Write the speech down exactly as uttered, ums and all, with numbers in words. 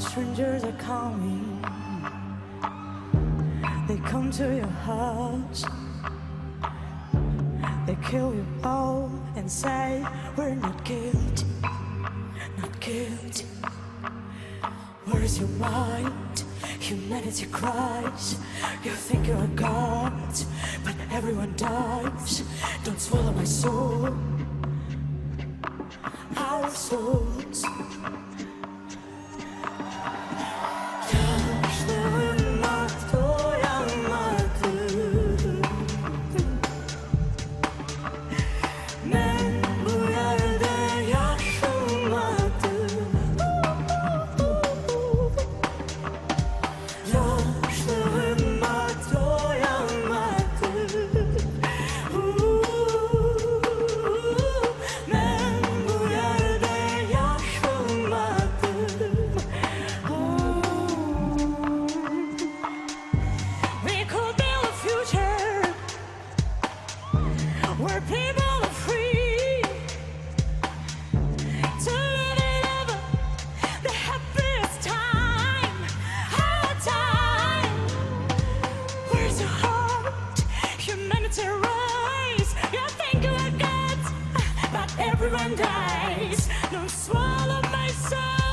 Strangers are coming. They come to your house. They kill you all and say we're not guilty, not guilty. Where's your mind? Humanity cries. You think you're a god, but everyone dies. Don't swallow my soul, our souls. Yaşlarıma doyamadım. Ben bu yerde yaşamadım. Yaşlarıma doyamadım. Ben bu yerde yaşamadım. We could build a future where people are free to live it ever the happiest time, our time. Where's your heart? Humanity rise. You think you're gods, but everyone dies. Don't swallow my soul.